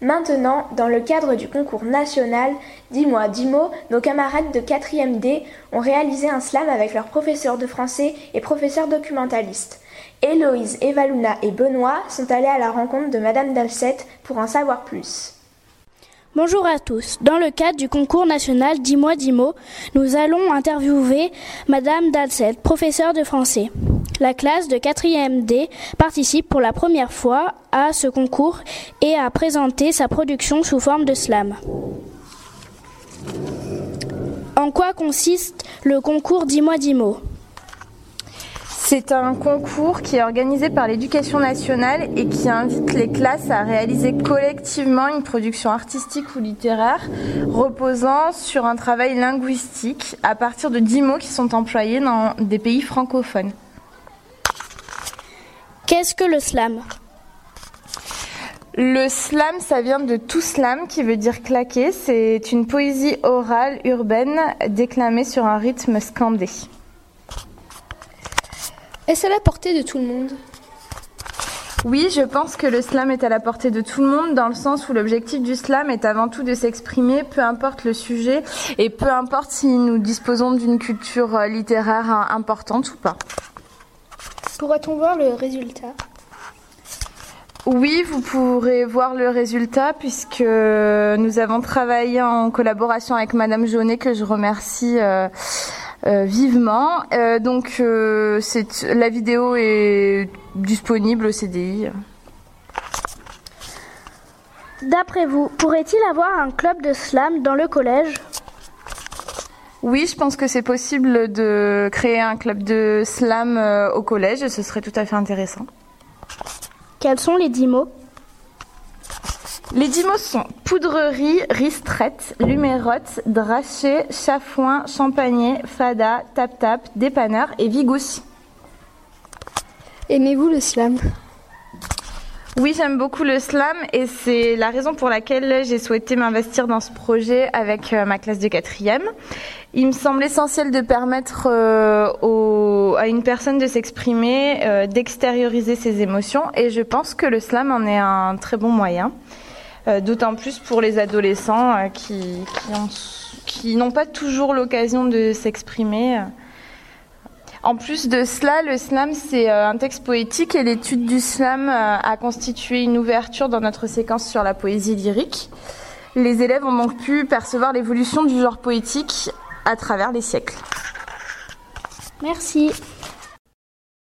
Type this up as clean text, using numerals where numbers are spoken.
Maintenant, dans le cadre du concours national Dis-moi 10 mots, nos camarades de 4e D ont réalisé un slam avec leurs professeurs de français et professeurs documentalistes. Héloïse, Evaluna et Benoît sont allés à la rencontre de Madame Dalcette pour en savoir plus. Bonjour à tous. Dans le cadre du concours national Dis-moi 10 mots, nous allons interviewer Madame Dalcette, professeure de français. La classe de 4e D participe pour la première fois à ce concours et a présenté sa production sous forme de slam. En quoi consiste le concours Dis-moi 10 mots ? C'est un concours qui est organisé par l'Éducation nationale et qui invite les classes à réaliser collectivement une production artistique ou littéraire reposant sur un travail linguistique à partir de 10 mots qui sont employés dans des pays francophones. Qu'est-ce que le slam ? Le slam, ça vient de tout slam, qui veut dire claquer. C'est une poésie orale urbaine déclamée sur un rythme scandé. Est-ce à la portée de tout le monde ? Oui, je pense que le slam est à la portée de tout le monde, dans le sens où l'objectif du slam est avant tout de s'exprimer, peu importe le sujet, et peu importe si nous disposons d'une culture littéraire importante ou pas. Pourra-t-on voir le résultat ? Oui, vous pourrez voir le résultat puisque nous avons travaillé en collaboration avec Madame Jaunet, que je remercie vivement. La vidéo est disponible au CDI. D'après vous, pourrait-il avoir un club de slam dans le collège ? Oui, je pense que c'est possible de créer un club de slam au collège et ce serait tout à fait intéressant. Quels sont les 10 mots ? Les 10 mots sont poudrerie, ristrette, lumérote, draché, chafouin, champagné, fada, tap-tap, dépanneur et vigousse. Aimez-vous le slam ? Oui, j'aime beaucoup le slam et c'est la raison pour laquelle j'ai souhaité m'investir dans ce projet avec ma classe de 4e. Il me semble essentiel de permettre à une personne de s'exprimer, d'extérioriser ses émotions et je pense que le slam en est un très bon moyen. D'autant plus pour les adolescents qui n'ont pas toujours l'occasion de s'exprimer. En plus de cela, le slam, c'est un texte poétique et l'étude du slam a constitué une ouverture dans notre séquence sur la poésie lyrique. Les élèves ont donc pu percevoir l'évolution du genre poétique à travers les siècles. Merci.